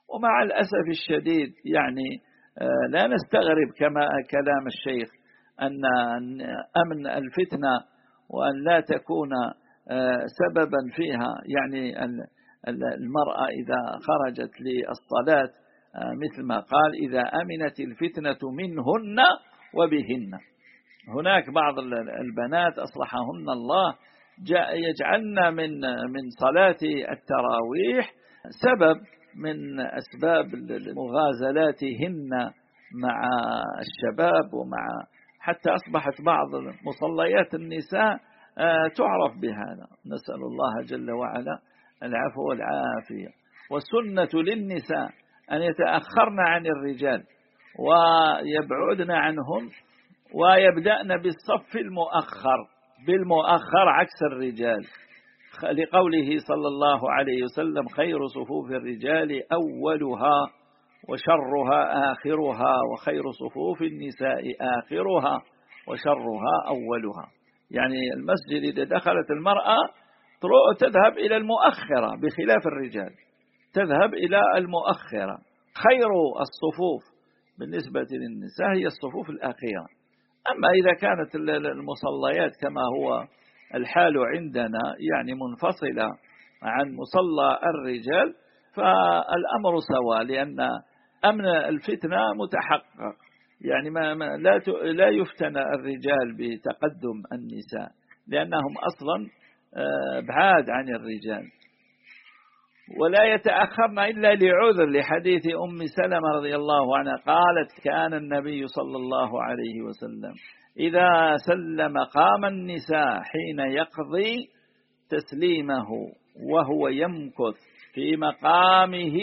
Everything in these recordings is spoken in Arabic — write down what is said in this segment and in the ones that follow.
ومع الأسف الشديد يعني لا نستغرب كما كلام الشيخ أن أمن الفتنة وأن لا تكون سببا فيها، يعني المرأة إذا خرجت للصلاة مثل ما قال إذا أمنت الفتنة منهن وبهن. هناك بعض البنات أصلحهن الله يجعلن من صلاة التراويح سبب من أسباب مغازلاتهن مع الشباب، ومع حتى أصبحت بعض مصليات النساء تعرف بهذا. نسأل الله جل وعلا العفو والعافية. والسنة للنساء أن يتأخرن عن الرجال ويبعدن عنهم ويبدأن بالصف بالمؤخر عكس الرجال، لقوله صلى الله عليه وسلم خير صفوف الرجال أولها وشرها آخرها وخير صفوف النساء آخرها وشرها أولها. يعني المسجد إذا دخلت المرأة تذهب إلى المؤخرة بخلاف الرجال، تذهب إلى المؤخرة. خير الصفوف بالنسبة للنساء هي الصفوف الأخيرة. أما إذا كانت المصليات كما هو الحال عندنا يعني منفصلة عن مصلى الرجال فالأمر سواء، لأن أمن الفتنة متحقق. يعني لا يفتن الرجال بتقدم النساء لأنهم أصلا بعاد عن الرجال، ولا يتأخرن إلا لعذر، لحديث أم سلمة رضي الله عنها قالت كان النبي صلى الله عليه وسلم إذا سلم قام النساء حين يقضي تسليمه وهو يمكث في مقامه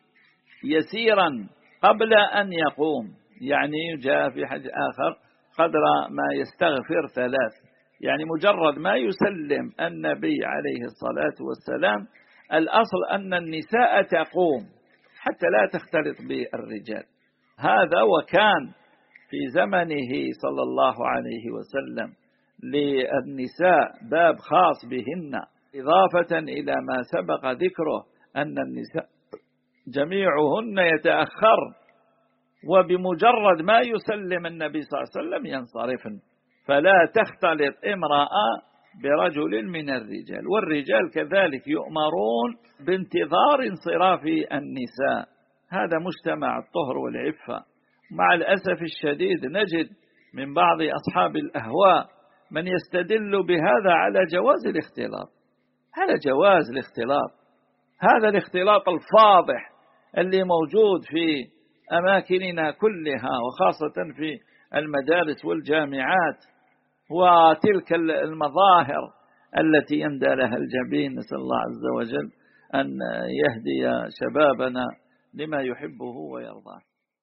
يسيرا قبل أن يقوم. يعني جاء في حديث آخر قدر ما يستغفر 3، يعني مجرد ما يسلم النبي عليه الصلاة والسلام الأصل أن النساء تقوم حتى لا تختلط بالرجال. هذا وكان في زمنه صلى الله عليه وسلم للنساء باب خاص بهن، إضافة إلى ما سبق ذكره أن النساء جميعهن يتأخر، وبمجرد ما يسلم النبي صلى الله عليه وسلم ينصرفن، فلا تختلط امرأة برجل من الرجال. والرجال كذلك يؤمرون بانتظار انصراف النساء. هذا مجتمع الطهر والعفة. مع الأسف الشديد نجد من بعض أصحاب الأهواء من يستدل بهذا على جواز الاختلاط. هذا جواز الاختلاط، هذا الاختلاط الفاضح اللي موجود في أماكننا كلها وخاصة في المدارس والجامعات وتلك المظاهر التي يندى لها الجبين. نسأل الله عز وجل أن يهدي شبابنا لما يحبه ويرضاه.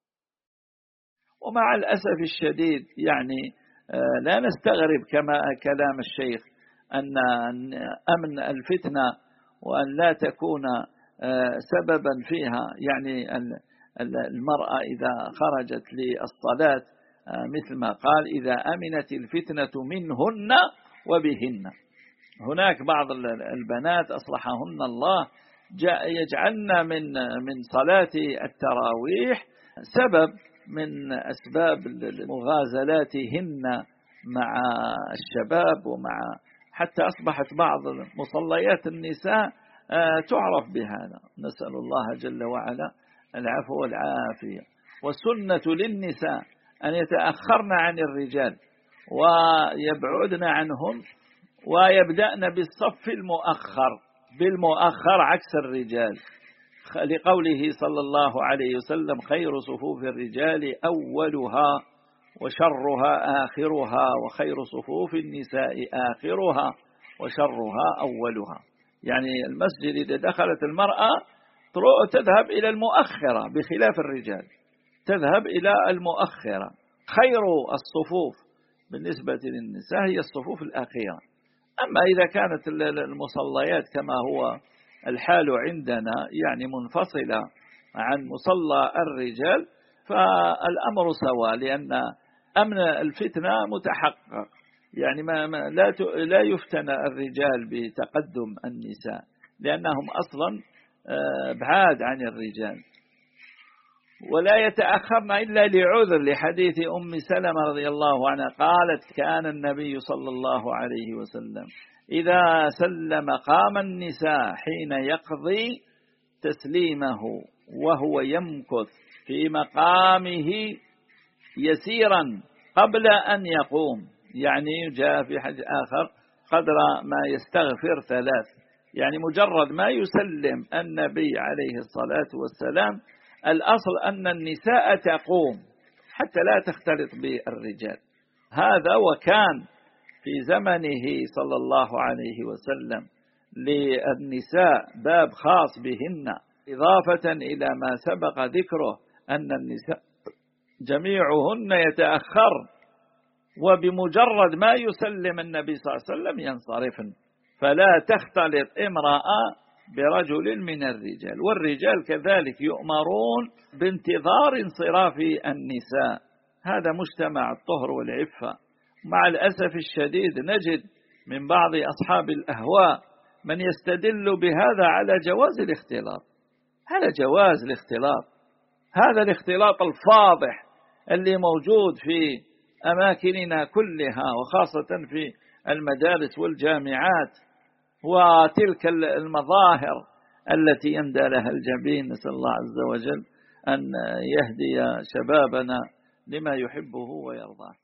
ومع الأسف الشديد يعني لا نستغرب كما كلام الشيخ أن أمن الفتنة وأن لا تكون سببا فيها، يعني المرأة إذا خرجت للصلاة مثل ما قال إذا أمنت الفتنة منهن وبهن. هناك بعض البنات أصلحهن الله يجعلن من صلاة التراويح سبب من أسباب مغازلاتهن مع الشباب، ومع حتى أصبحت بعض مصليات النساء تعرف بهذا. نسأل الله جل وعلا العفو والعافية. والسنة للنساء أن يتأخرن عن الرجال ويبعدن عنهم ويبدأن بالصف بالمؤخر عكس الرجال، لقوله صلى الله عليه وسلم خير صفوف الرجال أولها وشرها آخرها وخير صفوف النساء آخرها وشرها أولها. يعني المسجد إذا دخلت المرأة تذهب إلى المؤخرة بخلاف الرجال، تذهب إلى المؤخرة. خير الصفوف بالنسبة للنساء هي الصفوف الأخيرة. أما إذا كانت المصليات كما هو الحال عندنا يعني منفصلة عن مصلى الرجال فالأمر سواء، لأن أمن الفتنة متحقق. يعني لا يفتن الرجال بتقدم النساء لأنهم أصلا بعاد عن الرجال، ولا يتأخرن إلا لعذر، لحديث أم سلمة رضي الله عنها قالت كان النبي صلى الله عليه وسلم إذا سلم قام النساء حين يقضي تسليمه وهو يمكث في مقامه يسيرا قبل أن يقوم، يعني جاء في حديث آخر قدر ما يستغفر 3، يعني مجرد ما يسلم النبي عليه الصلاة والسلام الأصل أن النساء تقوم حتى لا تختلط بالرجال. هذا وكان في زمنه صلى الله عليه وسلم للنساء باب خاص بهن، إضافة إلى ما سبق ذكره أن النساء جميعهن يتأخر، وبمجرد ما يسلم النبي صلى الله عليه وسلم ينصرفن، فلا تختلط امرأة برجل من الرجال. والرجال كذلك يؤمرون بانتظار انصراف النساء. هذا مجتمع الطهر والعفة. مع الأسف الشديد نجد من بعض أصحاب الأهواء من يستدل بهذا على جواز الاختلاط. هذا جواز الاختلاط، هذا الاختلاط الفاضح اللي موجود في أماكننا كلها، وخاصة في المدارس والجامعات وتلك المظاهر التي يندى لها الجبين. نسأل الله عز وجل أن يهدي شبابنا لما يحبه ويرضاه.